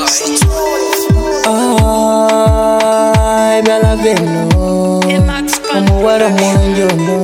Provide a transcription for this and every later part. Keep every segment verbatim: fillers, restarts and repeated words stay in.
Ay, bella veno omuwala munjono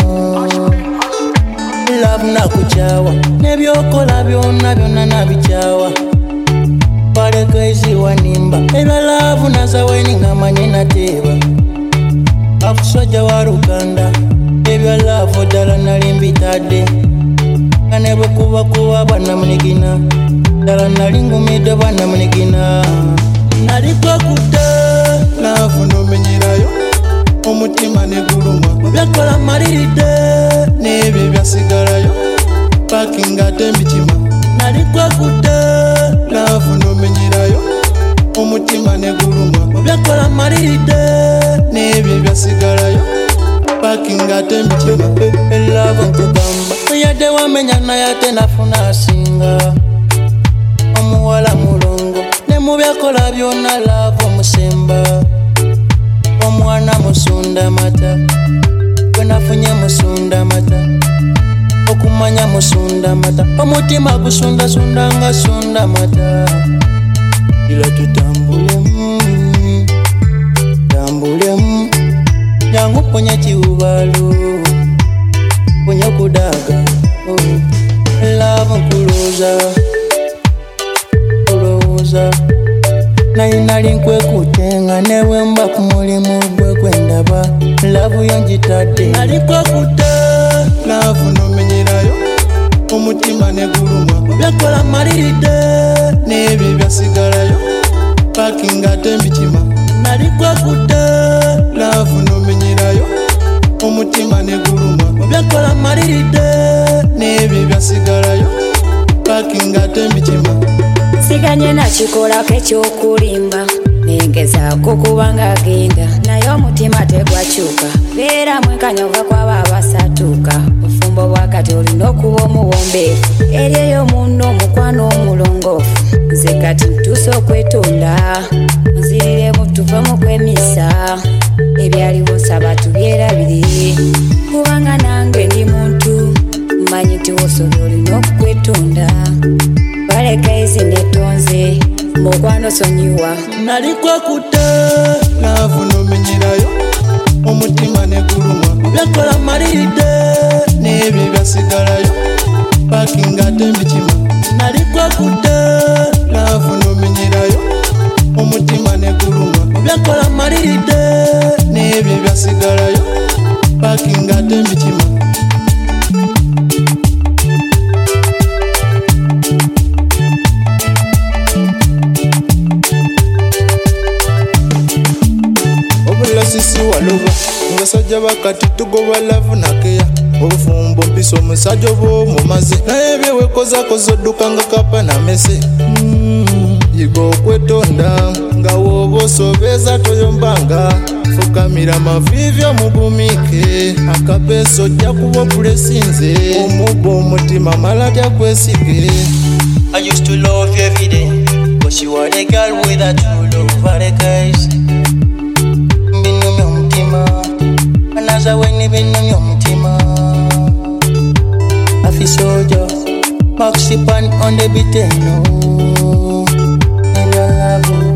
love nakuchawa nebyokola byonna byonna nabikyawa balekaizi wanimba ebya love nazaweni ngamanye nateeba akuswaja wa Luganda ebya love ddala nali mbitadde kane bwe kuba kuba bannamunigina ddala nali ngumidde bannamunigina naliko kudde love nomenyerayo omutima neguluma byakola maliridde n'ebyo byasigalayo pakinga tembikima naliko kudde love nomenyerayo omutima neguluma byakola maliridde n'ebyo byasigalayo pakinga tembikima love nkugamba yadde wamenya naye ate nafuna asinga omuwala mulongo ne mu byakola byonna love omusemba omwana musunda mata kwenafunye musunda mata okumanya musunda mata omutima gusunda sunda nga sunda mata ila tutambulemu tambulemu jangu ponya kiwubalo ponya kudaga oh. Love nkuloza kuloza naye nali nkwekutenga newe mba ku mulimu gwe gwendaba love yonjitadde naliko kudde love nomenyerayo omutima neguluma byakola maliridde n'ebyo byasigalayo pakinga tembikima naliko kudde love nomenyerayo omutima neguluma byakola maliridde n'ebyo byasigalayo pakinga tembikima siganye nakikolako ekyokulimba nengezaako kubanga agenda naye omutima tegwakyuka beera mwenkanyova kwaba abasatuuka obufumbo bwakati olina okuba omuwombeefu eri eyo munno omukwano omulongoofu nze kati ntuuse okwetonda nziriremu tuvemu kwemisa ebyaliwo nsaba tubyerabire kubanga nange ndi muntu mmanyi nti wosobola olina okukwetonda balekaizi netonze mukwano sonyiwa naliko kudde love nomenyerayo omutima neguluma byakola maliridde n'ebyo byasigalayo pakinga tembikima naliko kudde love nomenyerayo omutima neguluma byakola maliridde n'ebyo byasigalayo pakinga tembikima sisi walova ngasajja bakati tugoba love nakeya obufumbo mpisa omusajja oba omumaze naye byewekozakoza odduka nga kapa na mese mm, yiga okwetonda nga wooba osobeza toyombanga fukamira mavivi omugumike akapeesa ojja kuba opulesinze omubba omutima mala tyakwesige I used to love you every day but you are the girl with a true love guys. Weni binu yomutima afisojo Maxipan on the beat no and your love